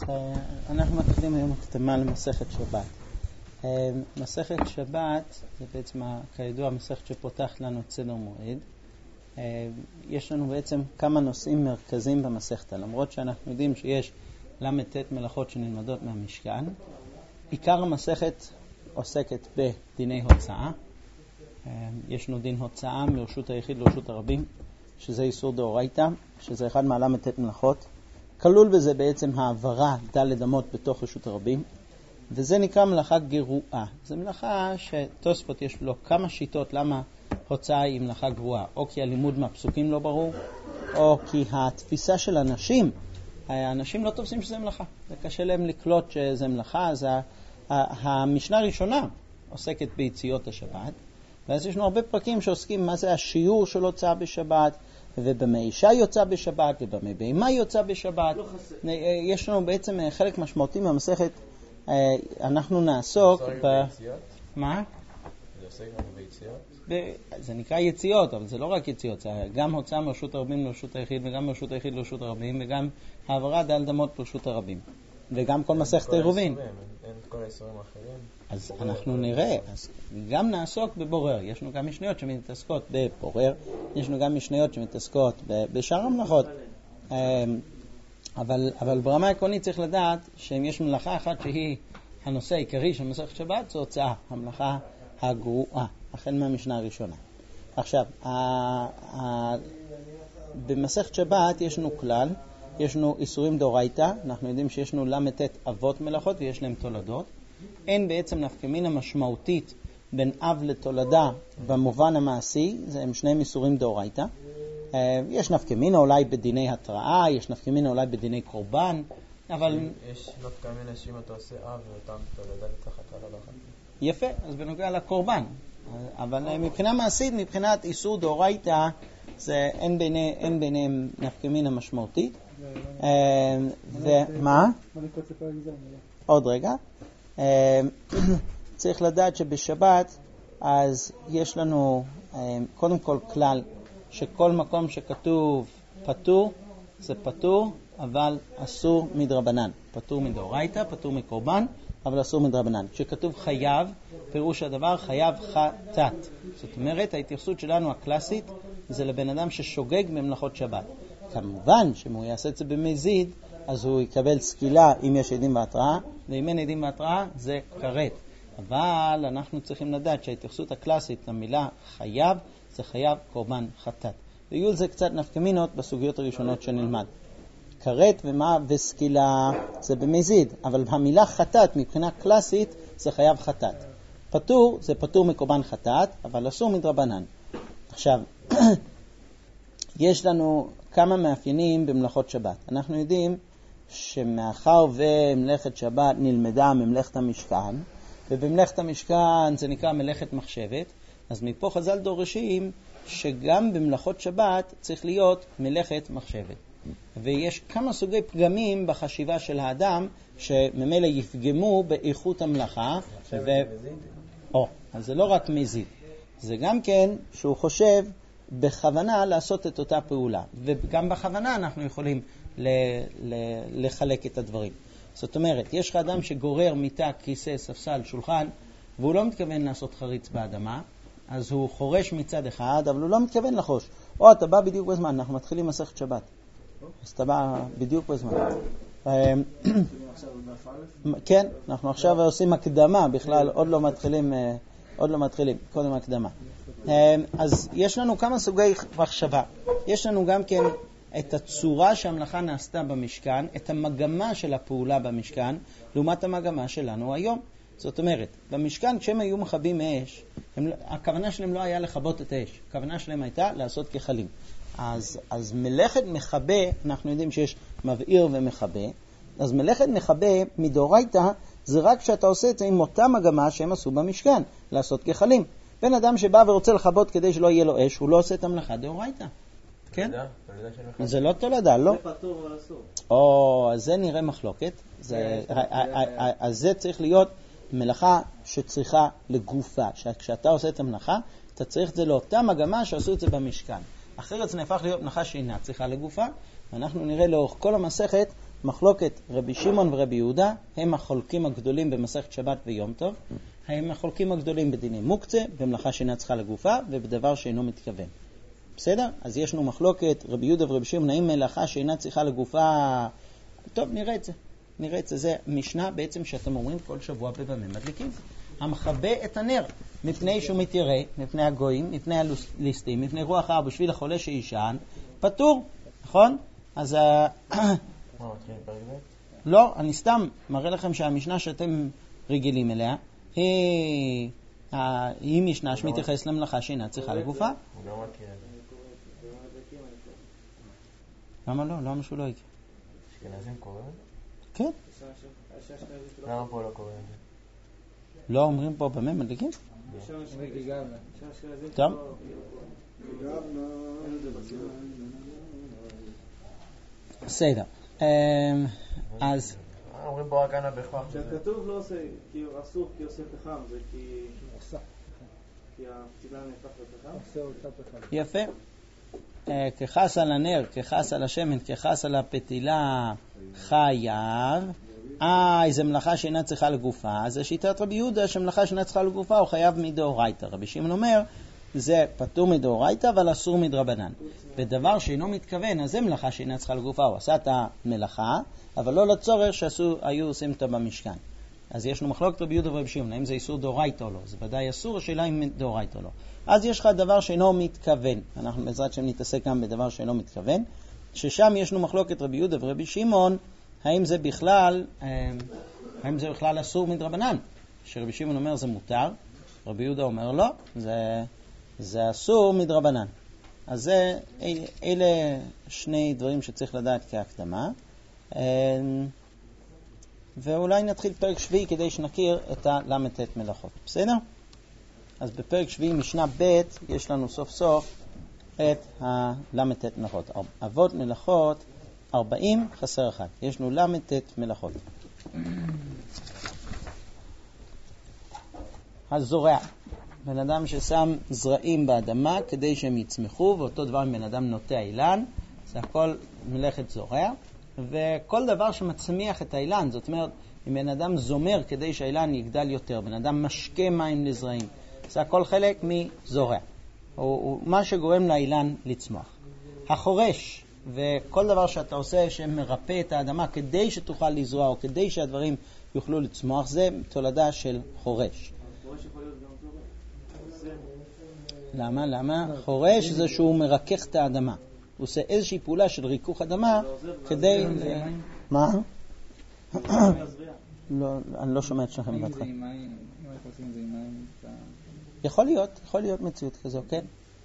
אנחנו מתחילים היום הקדמה למסכת שבת. מסכת שבת זה בעצם כידוע מסכת שפותחת לנו את סדר מועד. יש לנו בעצם כמה נושאים מרכזיים במסכת, למרות שאנחנו יודעים שיש ל"ט מלאכות שנלמדות מהמשכן. עיקר המסכת עוסקת בדיני הוצאה. יש לנו דין הוצאה מרשות היחיד לרשות הרבים, שזה איסור דאורייתא, שזה אחד מהל"ט מלאכות. כלול בזה בעצם העברה ד' אמות בתוך רשות הרבים, וזה נקרא מלאכה גרועה. זו מלאכה שתוספות יש לו כמה שיטות למה הוצאה היא מלאכה גרועה, או כי הלימוד מהפסוקים לא ברור, או כי התפיסה של האנשים לא תופסים שזה מלאכה, זה קשה להם לקלוט שזה מלאכה. אז המשנה הראשונה עוסקת ביציאות השבת, ואז יש לנו הרבה פרקים שעוסקים מה זה השיעור של הוצאה בשבת, ובמה אישה יוצא בשבת, ובמה בהמה יוצא בשבת. יש לנו בעצם חלק משמעותי מהמסכת. אנחנו נעסוק מה? זה עוסק גם ביציאות? זה נקרא יציאות, אבל זה לא רק יציאות, זה גם הוצאה מרשות הרבים לרשות היחיד, וגם מרשות היחיד לרשות הרבים, וגם העברה ד' אמות לרשות הרבים, וגם כל מסכת עירובין. אין כל האיסורים האחרים? אז אנחנו נראה, אז גם נעסוק בבורר. יש לנו גם משניות שמתעסקות בבורר, יש לנו גם משניות שמתעסקות בשאר המלאכות. אבל ברמה העקרונית צריך לדעת שאם יש מלאכה אחת שהיא הנושא העיקרי של מסכת שבת, זו הוצאה, המלאכה הגרועה, החל מהמשנה הראשונה. עכשיו, במסכת שבת יש לנו כלל, יש לנו איסורים דאורייתא. אנחנו יודעים שיש לנו ל"ט אבות מלאכות ויש להם תולדות. אין בעצם נפקא מינה משמעותית בין אב לתולדה במובן המעשי, הם שניהם איסורים דאורייתא. יש נפקא מינה אולי בדיני התראה, יש נפקא מינה אולי בדיני קורבן, אבל יש נפקא מינה שאם אתה עושה אב ואותם תולדה לתחת הלאה. יפה, אז בנוגע לקורבן. אבל מבחינה מעשית, מבחינת איסור דאורייתא, אין ביניהם נפקא מינה משמעותית. ומה? עוד רגע. צריך לדעת שבשבת אז יש לנו קודם כל כלל שכל מקום שכתוב פטור זה פטור, אבל אסור מדרבנן. פטור מדאורייתא, פטור מקורבן, אבל אסור מדרבנן. כשכתוב חייב, פירוש הדבר חייב חטאת. זאת אומרת, ההתייחסות שלנו הקלאסית זה לבן אדם ששוגג במלאכות שבת. כמובן שאם הוא יעשה את זה במזיד, אז הוא יקבל סקילה אם יש עדים בהתראה, ואם אין עדים בהתראה זה כרת. אבל אנחנו צריכים לדעת שההתייחסות הקלאסית למילה חייב זה חייב קורבן חטאת. ויהיו זה קצת נפקא מינות בסוגיות הראשונות שנלמד. כרת ומה וסקילה זה במזיד, אבל המילה חטאת מבחינה קלאסית זה חייב חטאת. פטור זה פטור מקורבן חטאת, אבל אסור מדרבנן. עכשיו, יש לנו כמה מאפיינים במלאכות שבת. אנחנו יודעים שמאחר ומלאכת שבת נלמדה ממלאכת המשכן, ובמלאכת המשכן זה נקרא מלאכת מחשבת, אז מפה חז"ל דורשים שגם במלאכות שבת צריך להיות מלאכת מחשבת. ויש כמה סוגי פגמים בחשיבה של האדם שממילא יפגמו באיכות המלאכה. אז זה לא רק מזיד, זה גם כן שהוא חושב בכוונה לעשות את אותה פעולה, וגם בכוונה אנחנו יכולים לחלק את הדברים. זאת אומרת, יש לך אדם שגורר מיטה, כיסא, ספסל, שולחן, והוא לא מתכוון לעשות חריץ באדמה, אז הוא חורש מצד אחד, אבל הוא לא מתכוון לחוש. או אתה בא בדיוק בזמן, אנחנו מתחילים מסכת שבת, אז אתה בא בדיוק בזמן. כן, אנחנו עכשיו עושים הקדמה, בכלל עוד לא מתחילים, קודם הקדמה. אז יש לנו כמה סוגי מחשבה. יש לנו גם כן את הצורה שהמלאכה נעשתה במשכן, את המגמה של הפעולה במשכן, לעומת המגמה שלנו היום. זאת אומרת, במשכן כשהם היו מכבים אש, הכוונה שלהם לא היה לכבות את האש, הכוונה שלהם הייתה לעשות כחלים. אז מלאכת מכבה, אנחנו יודעים שיש מבעיר ומכבה, אז מלאכת מכבה מדאורייתא זה רק שאתה עושה את זה עם אותה מגמה שהם עשו במשכן, לעשות כחלים. בן אדם שבא ורוצה לכבות כדי שלא יהיה לו אש, הוא לא עושה את המלאכה דאורייתא. כן? זה לא תולדה, לא? זה פטור ואסור. אז זה נראה מחלוקת. אז זה צריך להיות מלאכה שצריכה לגופה. כשאתה עושה את המלאכה, אתה צריך את זה לאותה מגמה שעשו את זה במשכן. אחרת זה נהפך להיות מלאכה שאינה צריכה לגופה, ואנחנו נראה לאורך כל המסכת מחלוקת רבי שמעון ורבי יהודה הם החולקים הגדולים במסכת שבת ויום טוב, הם החולקים הגדולים בדיני מוקצה, במלאכה שאינה צריכה לגופה ובדבר שאינו מתכוון. בסדר? אז יש לנו מחלוקת רבי יהודה ורבי שמעון, האם מלאכה שאינה צריכה לגופה... טוב, נראה את זה. זה משנה בעצם שאתם אומרים כל שבוע בבמה מדליקים. המחבא את הנר מפני שהוא מתיירא, מפני הגויים, מפני הליסטים, מפני רוח הרע בשביל החולה שישן, פטור, נכון? אז לא, אני סתם מראה לכם שהמשנה שאתם רגילים אליה היא משנה שמתייחס למלאכה שאינה צריכה לגופה. למה לא? למה שהוא לא יקרה? אשכנזים קוראים את זה? כן. למה פה לא קוראים את זה? לא אומרים פה במה מדליקים? טוב. בסדר. אז אומרים פה רק אנה בכוח. כשכתוב לא עושה, כי אסור כי עושה פחם, זה כי הפתילה נהפך לפחם? יפה. כחס על הנר, כחס על השמן, כחס על הפתילה חייב. איזה מלאכה שאינה צריכה לגופה. זה שיטת רבי יהודה שמלאכה שאינה צריכה לגופה הוא חייב מדאורייתא. רבי שמעון אומר זה פטור מדאורייתא אבל אסור מדרבנן. ודבר שאינו מתכוון, אז זה מלאכה שאינה צריכה לגופה. הוא עשה את המלאכה, אבל לא לצורך שהיו עושים אותה במשכן. אז יש לנו מחלוקת רבי יהודה ורבי שמעון, האם זה איסור דאורייתא או לא. זה ודאי אסור, השאלה אם דאורייתא או לא. אז יש לך דבר שאינו מתכוון. אנחנו בעזרת שם נתעסק גם בדבר שאינו מתכוון, ששם יש לנו מחלוקת רבי יהודה ורבי שמעון, האם זה בכלל אסור מדרבנן. שרבי שמעון אומר זה מותר, רבי יהודה אומר לא, זה אסור מדרבנן. אז אלה שני דברים שצריך לדעת כהקדמה. ואולי נתחיל פרק שביעי כדי שנכיר את הל"ט מלאכות. בסדר? אז בפרק שביעי משנה ב' יש לנו סוף סוף את הל"ט מלאכות. אבות מלאכות 40 חסר 1. יש לנו ל"ט מלאכות. הזורע. בן אדם ששם זרעים באדמה כדי שהם יצמחו, ואותו דבר בן אדם נוטע אילן, זה הכל מלאכת זורע. וכל דבר שמצמיח את האילן, זאת אומרת, אם בן אדם זומר כדי שהאילן יגדל יותר, בן אדם משקה מים לזרעים, זה הכל חלק מזורע. הוא מה שגורם לאילן לצמוח. החורש, וכל דבר שאתה עושה שמרפא את האדמה כדי שתוכל לזרוע, או כדי שהדברים יוכלו לצמוח, זה תולדה של חורש. חורש יכול להיות גם זורע. למה? חורש זה שהוא מרכך את האדמה. הוא עושה איזושהי פעולה של ריכוך אדמה כדי... מה? לא, אני לא שומע את שלכם בהתחלה. יכול להיות מציאות כזו, כן?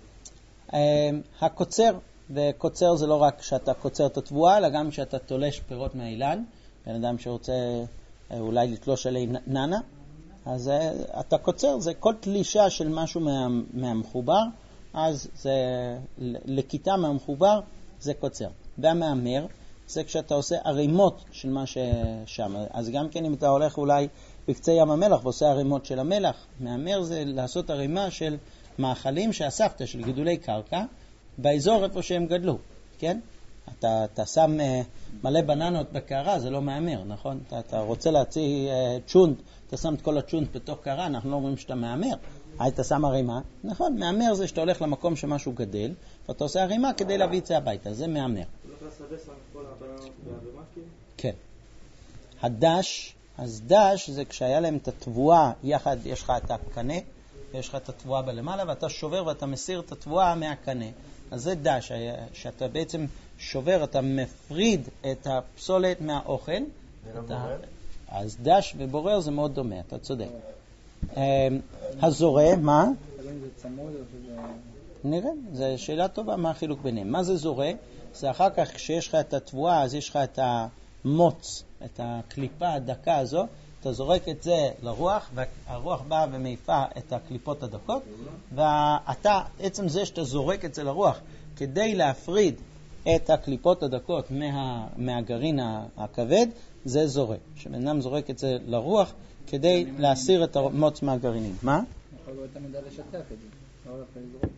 הקוצר, וקוצר זה לא רק שאתה קוצר את התבואה, אלא גם שאתה תולש פירות מהאילן, בן אדם שרוצה אולי לתלוש עלי ננה, אז אתה קוצר, זה כל תלישה של משהו מהמחובר, אז זה לכיתה מהמחובר, זה קוצר. והמאמר, זה כשאתה עושה ערימות של מה ששם. אז גם כן אם אתה הולך אולי בקצה ים המלח ועושה ערימות של המלח, מאמר זה לעשות ערימה של מאכלים שאספת, של גידולי קרקע, באזור איפה שהם גדלו, כן? אתה שם מלא בננות בקערה, זה לא מאמר, נכון? אתה רוצה להוציא צ'ונט, אתה שם את כל הצ'ונט בתוך קערה, אנחנו לא אומרים שאתה מאמר. אתה שם ערימה, נכון? מאמר זה שאתה הולך למקום שמשהו גדל, ואתה עושה ערימה כדי להביא את זה הביתה, זה מאמר. כן. הדש, אז דש זה כשהיה להם את התבואה, יחד יש לך את הקנה, יש לך את התבואה בלמעלה, ואתה שובר ואתה מסיר את התבואה מהקנה. אז זה דש, שאתה בעצם שובר, אתה מפריד את הפסולת מהאוכל. זה לא בורר? אז דש ובורר זה מאוד דומה, אתה צודק. הזורע, מה? זה צמוד או שזה... נראה, זו שאלה טובה, מה החילוק ביניהם. מה זה זורע? זה אחר כך כשיש לך את התבואה, אז יש לך את המוץ, את הקליפה הדקה הזו, אתה זורק את זה לרוח, והרוח באה ומעיפה את הקליפות הדקות, ואתה, עצם זה שאתה זורק את זה לרוח, כדי להפריד את הקליפות הדקות מהגרעין הכבד, זה זורק. שבנם זורק את זה לרוח, כדי להסיר את המוץ מהגרעינים. מה? יכול להיות תמיד לשטח את זה, לא הולך לזרוק.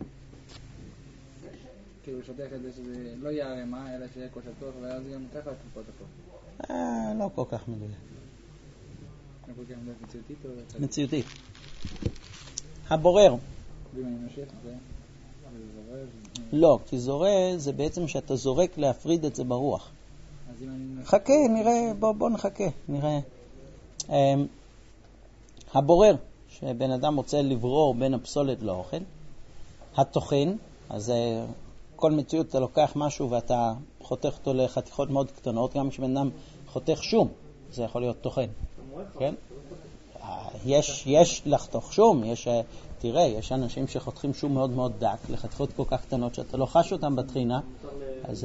כאילו לשטח את זה שזה לא יהיה ערימה, אלא שיהיה כל שטוח, ואז גם ככה הקליפות הכל. לא כל כך מדויק. לא כל כך מציאותית או... מציאותית. הבורר. ואם אני נושך זה... לא, כי זורק זה בעצם שאתה זורק להפריד את זה ברוח. אז אם אני... חכה, נראה, בוא נחכה, נראה. הבורר, שבן אדם רוצה לברור בין הפסולת לאוכל. הטוחן, אז כל מציאות אתה לוקח משהו ואתה חותך אותו לחתיכות מאוד קטנות, גם כשבן אדם חותך שום, זה יכול להיות טוחן. כן? יש לחתוך שום, תראה, יש אנשים שחותכים שום מאוד מאוד דק, לחתיכות כל כך קטנות שאתה לא חש אותם בתחינה, אז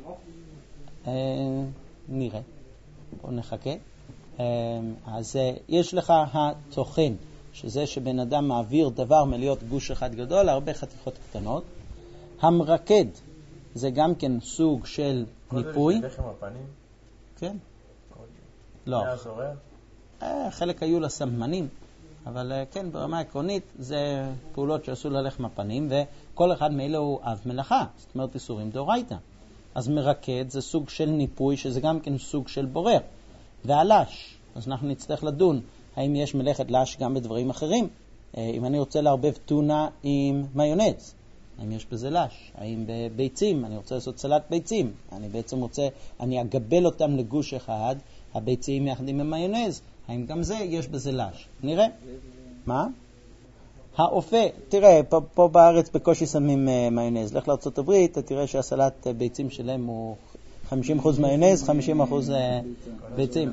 נראה, בואו נחכה. אז יש לך הטוחן, שזה שבן אדם מעביר דבר מלהיות גוש אחד גדול להרבה חתיכות קטנות. המרקד, זה גם כן סוג של ניפוי. כל זה לחם הפנים? כן. לא. מהזורע? חלק היו לסממנים, אבל כן, ברמה עקרונית זה פעולות שעשו ללחם הפנים, וכל אחד מאלה הוא אב מלאכה, זאת אומרת איסורים דאורייתא. אז מרקד זה סוג של ניפוי, שזה גם כן סוג של בורר. והלש, אז אנחנו נצטרך לדון האם יש מלאכת לש גם בדברים אחרים. אם אני רוצה לערבב טונה עם מיונז, האם יש בזה לש? האם בביצים, אני רוצה לעשות סלט ביצים, אני אגבל אותם לגוש אחד, הביצים יחד עם המיונז, האם גם זה יש בזה לש? נראה. מה? האופה, תראה, פה בארץ בקושי שמים מיונז. לך לארצות הברית, אתה תראה שהסלט ביצים שלהם הוא 50% מיונז, 50% ביצים.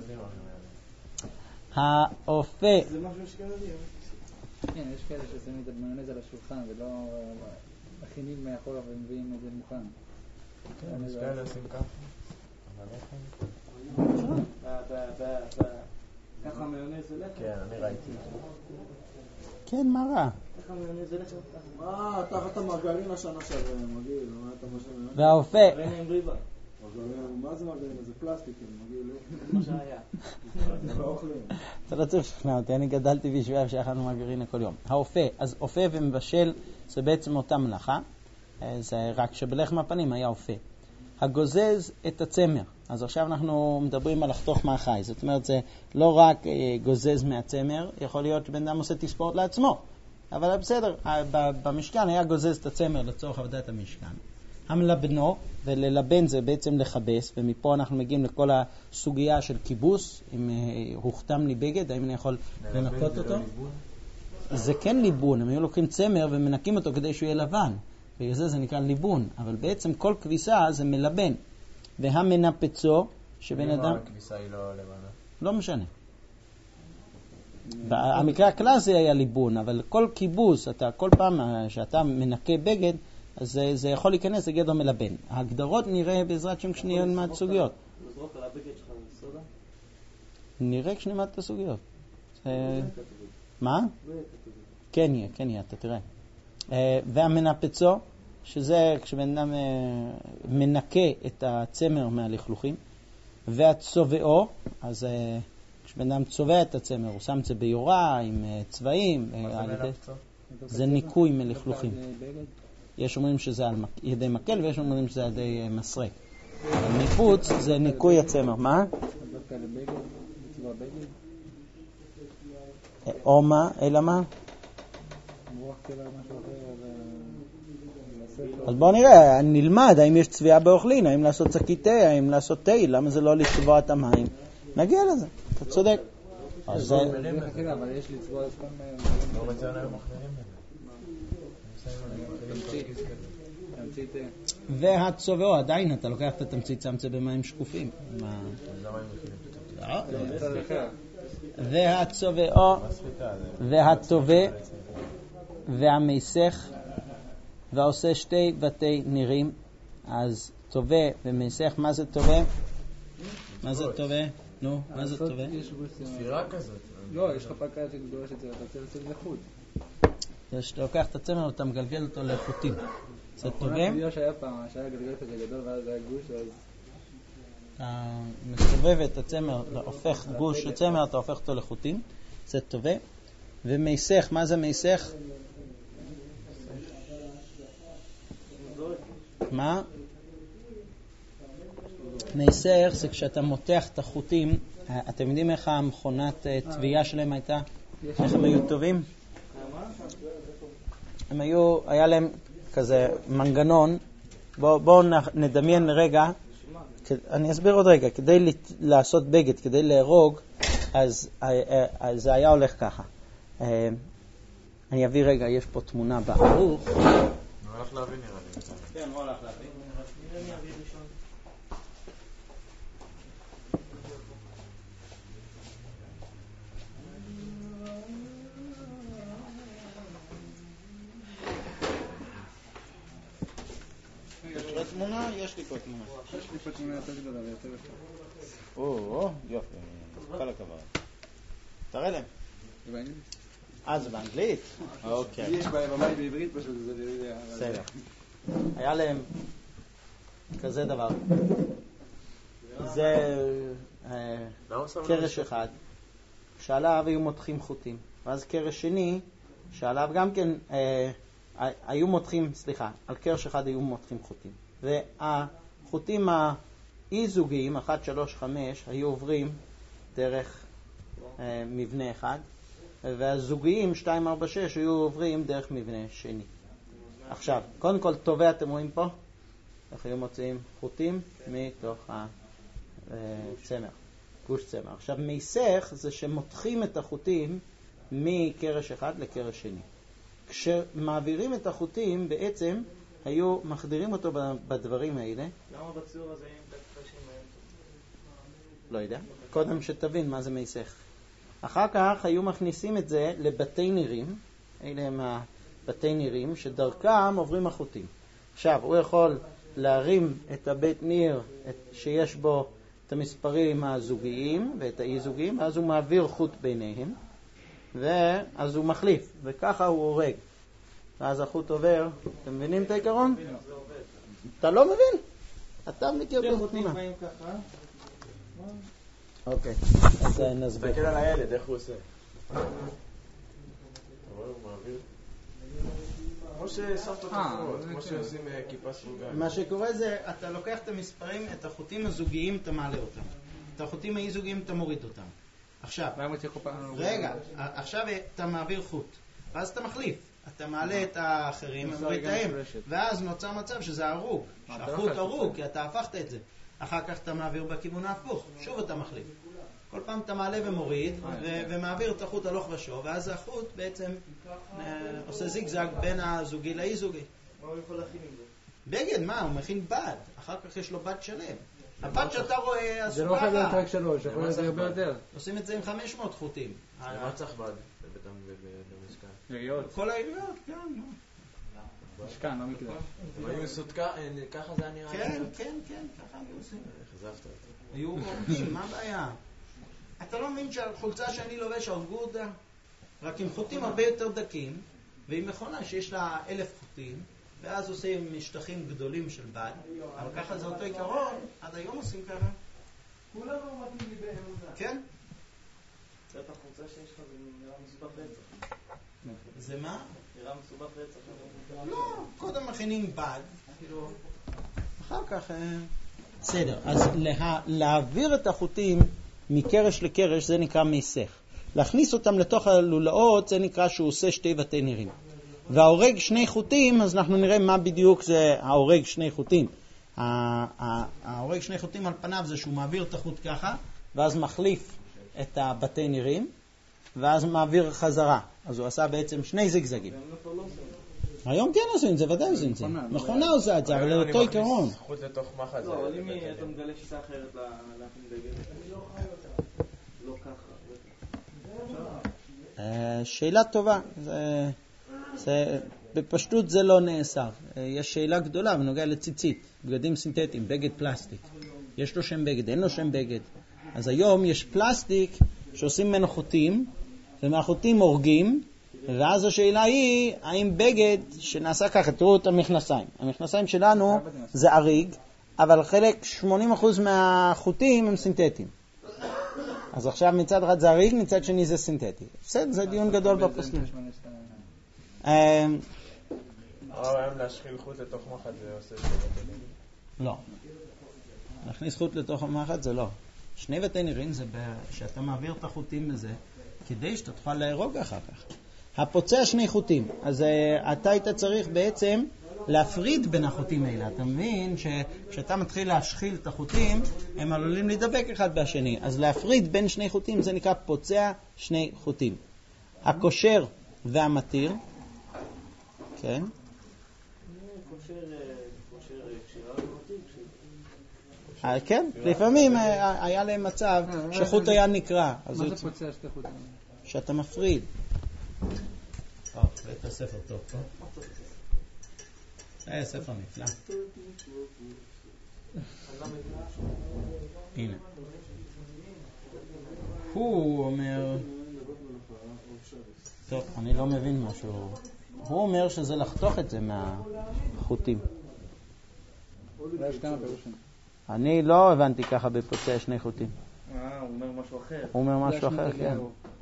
האופה... זה משהו שקרדי. כן, יש כאלה ששמים את המיונז על השולחן ולא מכינים מאחורה ומביאים את זה מוכן. כן, יש כאלה עושים ככה. ככה מיונז זה לחם? כן, אני ראיתי. כן, מה רע? ככה מיונז זה לחם? תחת המרגלין השנה שעבר, מגיל, מה אתה משנה? והאופה... מרגלין עם ריבה. מה זה מרגלין? זה פלסטיק, מגיל, מה שהיה. זה לא אוכלים. אתה לא צריך לשכנע אותי, אני גדלתי בישועיו שאכלנו מרגרינה כל יום. האופה, אז אופה ומבשל זה בעצם אותה מלאכה, זה רק שבלחם הפנים היה אופה. הגוזז את הצמר, אז עכשיו אנחנו מדברים על לחתוך מהחי, זאת אומרת זה לא רק גוזז מהצמר, יכול להיות שבן אדם עושה תספורת לעצמו, אבל בסדר, במשכן היה גוזז את הצמר לצורך עבודת המשכן. המלבנו, וללבן זה בעצם לחבס, ומפה אנחנו מגיעים לכל הסוגיה של כיבוס, אם הוכתם לי בגד, האם אני יכול לנקות אותו? זה כן ליבון, הם היו לוקחים צמר ומנקים אותו כדי שהוא יהיה לבן, בגלל זה נקרא ליבון, אבל בעצם כל כביסה זה מלבן. והמנפצו, שבן אדם... הכביסה היא לא לבנה. לא משנה. המקרה הקלאסי היה ליבון, אבל כל כיבוס, כל פעם שאתה מנקה בגד, אז זה יכול להיכנס לגדר מלבן. ההגדרות נראה בעזרת שם כשנלמד סוגיות. לזרוק על הבגד שלך סודה? נראה כשנלמד את הסוגיות. מה? כן יהיה, אתה תראה. והמנפצו, שזה כשבן אדם מנקה את הצמר מהלכלוכים. והצובעו, אז כשבן אדם צובע את הצמר, הוא שם את זה ביורה עם צבעים. מה זה מנפצו? זה ניקוי מלכלוכים. יש אומרים שזה על ידי מקל ויש אומרים שזה על ידי מסרק. ניפוץ זה ניקוי הצמר. מה? או מה? אלא מה? אז בואו נראה, נלמד האם יש צביעה באוכלין, האם לעשות שקית תה, האם לעשות תה, למה זה לא לצבוע את המים. נגיע לזה, אתה צודק. אז זה... אבל יש לצבוע את כל... לא בצעון היום אחרים. והצובעו, עדיין אתה לוקח את התמצית, שם את זה במים שקופים. והצובעו והטובה והמסך ועושה שתי בתי נירים. אז טובה ומסך, מה זה טובה? מה זה טובה? נו, מה זה טובה? ספירה כזאת. לא, יש לך פקה שגדולש את זה, אתה רוצה לצאת לחוט. זה שאתה לוקח את הצמר ואתה מגלגל אותו לחוטים. זה טובה? הבידוע שהיה פעם, שהיה גלגל כזה גדול ואז היה גוש, אז... אתה מסובב את הצמר, הופך גוש הצמר, אתה הופך אותו לחוטים. זה טובה. ומסך, מה זה מסך? מה? מייסר זה כשאתה מותח את החוטים. אתם יודעים איך המכונת תביעה שלהם הייתה? איך הם היו טובים? היה להם כזה מנגנון. בואו נדמיין רגע, אני אסביר עוד רגע. כדי לעשות בגד, כדי להרוג, אז זה היה הולך ככה. אני אביא רגע, יש פה תמונה בערוך. הוא הולך להביא נראה לי. כן, הוא הולך להביא. אני אביא ראשון. יש לך תמונה? יש לי פה תמונה. יש לי פה תמונה יותר גדולה ויותר יפה. יופי, כל הכבוד. תראה להם. זה באנגלית? זה באנגלית? אוקיי. יש בבית בעברית פשוט, זה... בסדר. היה להם כזה דבר. זה קרש אחד, שעליו היו מותחים חוטים. ואז קרש שני, שעליו גם כן היו מותחים, על קרש אחד היו מותחים חוטים. והחוטים האי-זוגיים, 1, 3, 5, היו עוברים דרך מבנה אחד, והזוגיים, 2, 4, 6, היו עוברים דרך מבנה שני. עכשיו, קודם כל, טובה אתם רואים פה, איך היו מוצאים חוטים מתוך הצמר, גוש צמר. עכשיו, מייסך זה שמותחים את החוטים מקרש אחד לקרש שני. כשמעבירים את החוטים, בעצם היו מחדירים אותו בדברים האלה. למה בציור הזה עם קרשים מהם? לא יודע. קודם שתבין מה זה מייסך. אחר כך היו מכניסים את זה לבתי נירים. אלה הם הבתי נירים שדרכם עוברים החוטים. עכשיו, הוא יכול להרים את הבית ניר שיש בו את המספרים הזוגיים ואת האי-זוגיים, ואז הוא מעביר חוט ביניהם, ואז הוא מחליף, וככה הוא הורג. ואז החוט עובר. אתם מבינים את העיקרון? אתה לא מבין? אתה מכיר בתמונה. אוקיי, אז נסביר. תסתכל על הילד, איך הוא עושה? אתה רואה, הוא מעביר. כמו שסבתות אחרות, כמו שעושים כיפה סרוגה. מה שקורה זה, אתה לוקח את המספרים, את החוטים הזוגיים, אתה מעלה אותם. את החוטים האי-זוגיים, אתה מוריד אותם. עכשיו, רגע, עכשיו אתה מעביר חוט, ואז אתה מחליף. אתה מעלה את האחרים, ואז נוצר מצב שזה הרוג. החוט הרוג, כי אתה הפכת את זה. אחר כך אתה מעביר בכיוון ההפוך, שוב אתה מחליף. כל פעם אתה מעלה ומוריד, ומעביר את החוט הלוך ושוב, ואז החוט בעצם עושה זיגזג בין הזוגי לאי-זוגי. מה הוא יכול להכין עם זה? בגד, מה? הוא מכין בד. אחר כך יש לו בד שלם. הבד שאתה רואה, זה לא חייב להיות רק 3, יכול להיות הרבה יותר. עושים את זה עם 500 חוטים. מה צריך בד? במשכן? יריות. כל העיריות, כן. משכן, לא מקדש. הם היו עושות ככה זה היה נראה? כן, ככה היו עושים. חזבת אותי. היו עובדים, מה הבעיה? אתה לא מבין שהחולצה שאני לובש הרגו אותה? רק עם חוטים הרבה יותר דקים, ועם מכונה שיש לה 1000 חוטים, ואז עושים משטחים גדולים של בד, אבל ככה זה אותו עיקרון, עד היום עושים ככה. כולם לא מתאים לי באמונה. כן? זה את החולצה שיש לך, זה נראה מסובך רצח. זה מה? נראה מסובך רצח. לא, קודם מכינים בד, כאילו, אחר כך... בסדר, אז להעביר את החוטים מקרש לקרש זה נקרא מייסך. להכניס אותם לתוך הלולאות זה נקרא שהוא עושה 2 בתי נירים. וההורג 2 חוטים, אז אנחנו נראה מה בדיוק זה ההורג 2 חוטים. ההורג 2 חוטים על פניו זה שהוא מעביר את החוט ככה, ואז מחליף את הבתי נירים, ואז מעביר חזרה. אז הוא עשה בעצם 2 זיגזגים. היום כן עושים את זה, ודאי עושים את זה. מכונה עושה את זה, אבל לאותו עיקרון. חוט לתוך מחט. לא, אבל אם אתה מגלה שיטה אחרת להכין בגד, אני לא חי אותה. לא ככה. שאלה טובה. בפשטות זה לא נאסר. יש שאלה גדולה בנוגע לציצית, בגדים סינתטיים, בגד פלסטיק. יש לו שם בגד, אין לו שם בגד. אז היום יש פלסטיק שעושים ממנו חוטים, ומהחוטים הורגים, ואז השאלה היא, האם בגד שנעשה ככה, תראו את המכנסיים. המכנסיים שלנו זה אריג, אבל חלק 80% מהחוטים הם סינתטיים. אז עכשיו מצד אחד זה אריג, מצד שני זה סינתטי. בסדר, זה דיון גדול בפוסקים. היום להשחיל חוט לתוך מחט זה עושה... לא. להכניס חוט לתוך המחט זה לא. שני בתי נירין זה שאתה מעביר את החוטים בזה, כדי שאתה תוכל להרוג אחר כך. הפוצע שני חוטים, אז אתה היית צריך בעצם להפריד בין החוטים האלה. אתה מבין שכשאתה מתחיל להשחיל את החוטים, הם עלולים להידבק אחד בשני. אז להפריד בין שני חוטים זה נקרא פוצע שני חוטים. הקושר והמתיר, כן? כן, לפעמים היה להם מצב שחוט היה נקרע. מה זה פוצע שתי חוטים? שאתה מפריד. את הספר טוב, ספר נפלא. הנה. הוא אומר... טוב, אני לא מבין משהו. הוא אומר שזה לחתוך את זה מהחוטים. אני לא הבנתי ככה בפוצע שני חוטים. הוא אומר משהו אחר. הוא אומר משהו אחר, כן.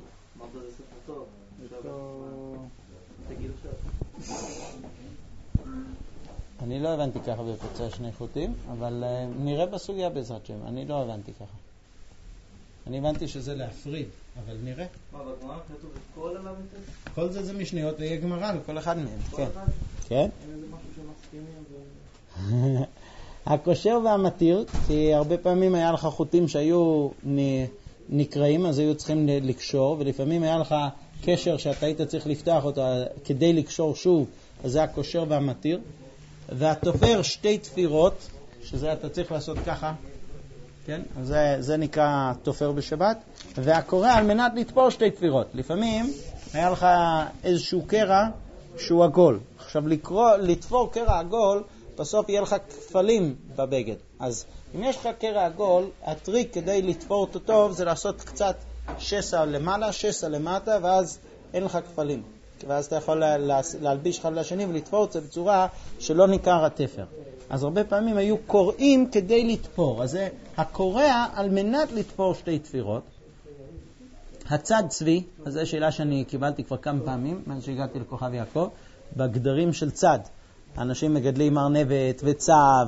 אני לא הבנתי ככה בפוצע שני חוטים, אבל נראה בסוגיה בעזרת שם. אני לא הבנתי ככה. אני הבנתי שזה להפריד, אבל נראה. מה, בגמרא כתוב את כל עליו את זה? כל זה משניות ויהיה גמרא לכל אחד מהם. כל אחד? כן. אין איזה משהו שמסכימים הקושר והמתיר, כי הרבה פעמים היה לך חוטים שהיו נקראים, אז היו צריכים לקשור, ולפעמים היה לך קשר שאתה היית צריך לפתח אותו כדי לקשור שוב, אז זה הקושר והמתיר. והתופר שתי תפירות, שזה אתה צריך לעשות ככה, כן? אז זה נקרא תופר בשבת. והקורא על מנת לתפור שתי תפירות. לפעמים היה לך איזשהו קרע שהוא עגול. עכשיו לתפור קרע עגול, בסוף יהיה לך כפלים בבגד. אז אם יש לך קרע עגול, הטריק כדי לתפור אותו טוב זה לעשות קצת שסע למעלה, שסע למטה, ואז אין לך כפלים. ואז אתה יכול להלביש אחד לשני ולתפור את זה בצורה שלא ניכר התפר. אז הרבה פעמים היו קוראים כדי לתפור. אז זה הקורע על מנת לתפור שתי תפירות. הצד צבי, אז זו שאלה שאני קיבלתי כבר כמה פעמים, מאז שהגעתי לכוכב יעקב, בגדרים של צד. אנשים מגדלים ארנבת וצב,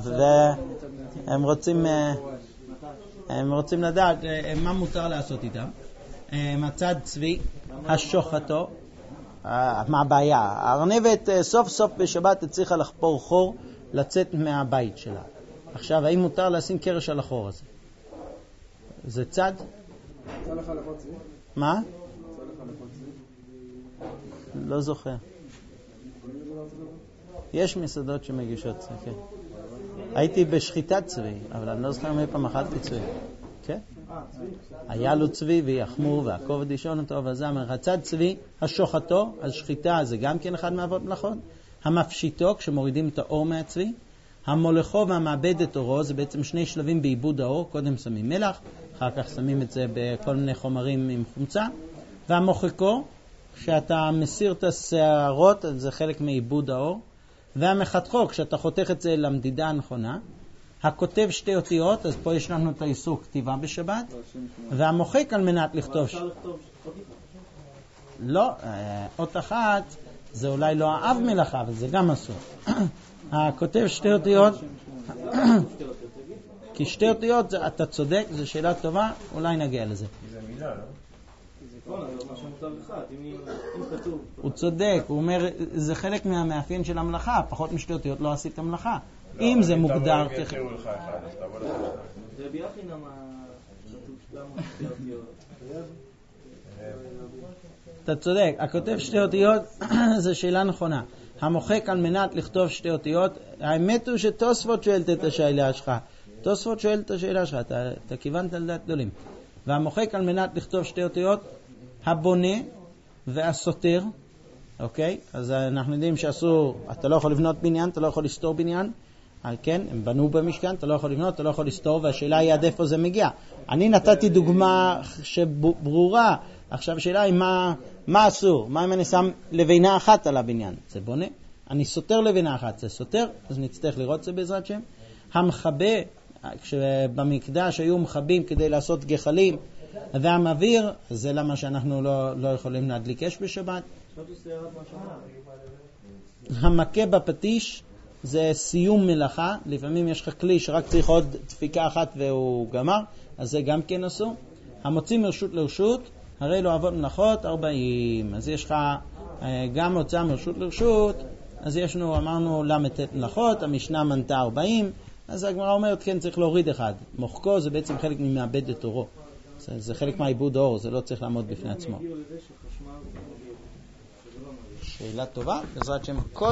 והם רוצים לדעת מה מותר לעשות איתם. הצד צבי, השוחטו, מה הבעיה? הארנבת סוף סוף בשבת צריכה לחפור חור לצאת מהבית שלה. עכשיו, האם מותר לשים קרש על החור הזה? זה צד? צא לך לחות צבי? מה? צא לך לחות צבי? לא זוכר. יש מסעדות שמגישות צבי, כן. הייתי בשחיטת צבי, אבל אני לא זוכר מי פעם אכלתי צבי. כן? היה לו צבי ויחמו והכובד לישון אותו, אבל זה אמר, הצד צבי, השוחטו, אז שחיטה זה גם כן אחד מאבות מלאכות. המפשיטו, כשמורידים את האור מהצבי. המולכו והמעבד את אורו, זה בעצם שני שלבים בעיבוד האור. קודם שמים מלח, אחר כך שמים את זה בכל מיני חומרים עם חומצה. והמוחקו, כשאתה מסיר את השערות, זה חלק מעיבוד האור. והמחתכו, כשאתה חותך את זה למדידה הנכונה. הכותב שתי אותיות, אז פה יש לנו את האיסור כתיבה בשבת. והמוחק על מנת לכתוב... לא, אות אחת זה אולי לא האב מלאכה, אבל זה גם אסור. הכותב שתי אותיות, כי שתי אותיות, אתה צודק, זו שאלה טובה, אולי נגיע לזה. זה מילה, לא? הוא צודק, הוא אומר, זה חלק מהמאפיין של המלאכה, פחות משתי אותיות לא עשית המלאכה. אם זה מוגדר... זה ביחינם אתה צודק, הכותב שתי אותיות זה שאלה נכונה. המוחק על מנת לכתוב שתי אותיות, האמת הוא שתוספות שואלת את השאלה שלך. תוספות שואלת את השאלה שלך, אתה כיוונת על דעת גדולים. והמוחק על מנת לכתוב שתי אותיות, הבונה והסותר, אוקיי? אז אנחנו יודעים שאסור, אתה לא יכול לבנות בניין, אתה לא יכול לסתור בניין, כן, הם בנו במשכן, אתה לא יכול לבנות, אתה לא יכול לסתור, והשאלה היא עד איפה זה מגיע. אני נתתי דוגמה שברורה, עכשיו השאלה היא מה אסור, מה אם אני שם לבינה אחת על הבניין, זה בונה, אני סותר לבינה אחת, זה סותר, אז נצטרך לראות את זה בעזרת שם. המחבה, כשבמקדש היו מחבים כדי לעשות גחלים, והמביר, זה למה שאנחנו לא יכולים להדליק אש בשבת. המכה בפטיש, זה סיום מלאכה, לפעמים יש לך כלי שרק צריך עוד דפיקה אחת והוא גמר, אז זה גם כן אסור. המוציא מרשות לרשות, הרי לא עבוד מלאכות 40. אז יש לך גם הוצאה מרשות לרשות, אז יש לנו, אמרנו למ"ט מלאכות, המשנה מנתה 40, אז הגמרא אומרת כן צריך להוריד אחד. מוחקו זה בעצם חלק ממאבד את אורו, זה חלק מהעיבוד האור, זה לא צריך לעמוד בפני עצמו. שאלה טובה, בעזרת שם.